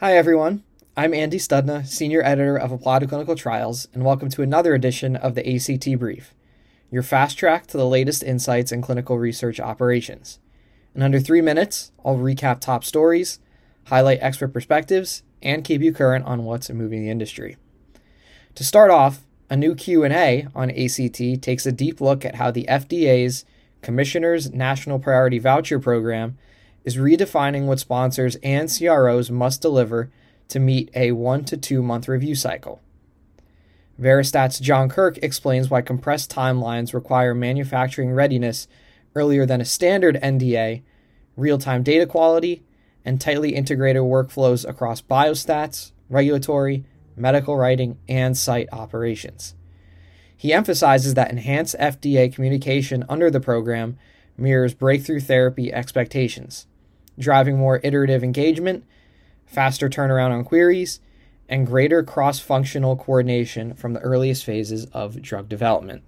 Hi, everyone. I'm Andy Studna, Senior Editor of Applied Clinical Trials, and welcome to another edition of the ACT Brief, your fast track to the latest insights in clinical research operations. In under 3 minutes, I'll recap top stories, highlight expert perspectives, and keep you current on what's moving the industry. To start off, a new Q&A on ACT takes a deep look at how the FDA's Commissioner's National Priority Voucher Program is redefining what sponsors and CROs must deliver to meet a 1 to 2 month review cycle. Veristat's John Kirk explains why compressed timelines require manufacturing readiness earlier than a standard NDA, real-time data quality, and tightly integrated workflows across biostats, regulatory, medical writing, and site operations. He emphasizes that enhanced FDA communication under the program mirrors breakthrough therapy expectations, driving more iterative engagement, faster turnaround on queries, and greater cross-functional coordination from the earliest phases of drug development.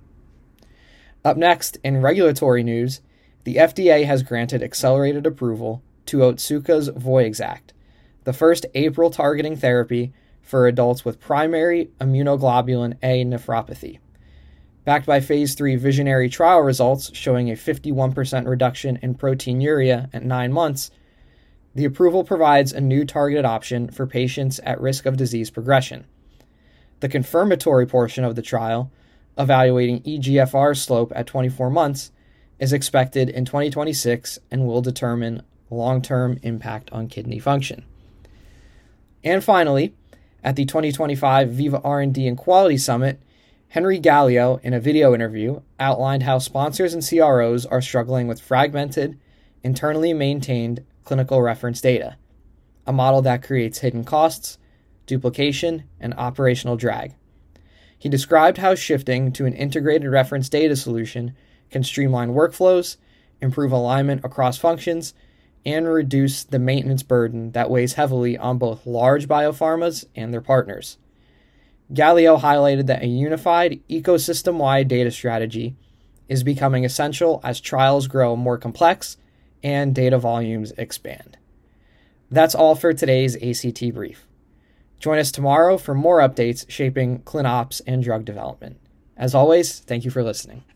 Up next, in regulatory news, the FDA has granted accelerated approval to Otsuka's Voyxact, the first APRIL targeting therapy for adults with primary immunoglobulin A nephropathy. Backed by Phase 3 visionary trial results showing a 51% reduction in proteinuria at 9 months, the approval provides a new targeted option for patients at risk of disease progression. The confirmatory portion of the trial, evaluating eGFR slope at 24 months, is expected in 2026 and will determine long-term impact on kidney function. And finally, at the 2025 Viva R&D and Quality Summit, Henry Gallio, in a video interview, outlined how sponsors and CROs are struggling with fragmented, internally maintained clinical reference data, a model that creates hidden costs, duplication, and operational drag. He described how shifting to an integrated reference data solution can streamline workflows, improve alignment across functions, and reduce the maintenance burden that weighs heavily on both large biopharmas and their partners. Gallio highlighted that a unified, ecosystem-wide data strategy is becoming essential as trials grow more complex and data volumes expand. That's all for today's ACT Brief. Join us tomorrow for more updates shaping ClinOps and drug development. As always, thank you for listening.